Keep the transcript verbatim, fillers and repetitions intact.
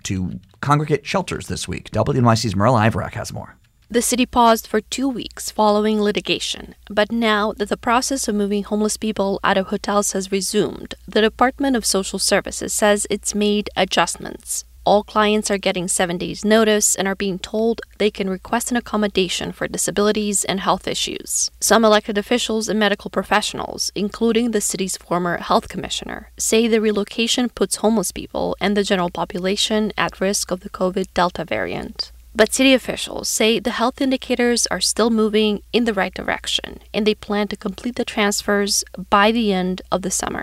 to congregate shelters this week. W N Y C's Marilla Iverack has more. The city paused for two weeks following litigation, but now that the process of moving homeless people out of hotels has resumed, the Department of Social Services says it's made adjustments. All clients are getting seven days' notice and are being told they can request an accommodation for disabilities and health issues. Some elected officials and medical professionals, including the city's former health commissioner, say the relocation puts homeless people and the general population at risk of the COVID Delta variant. But city officials say the health indicators are still moving in the right direction, and they plan to complete the transfers by the end of the summer.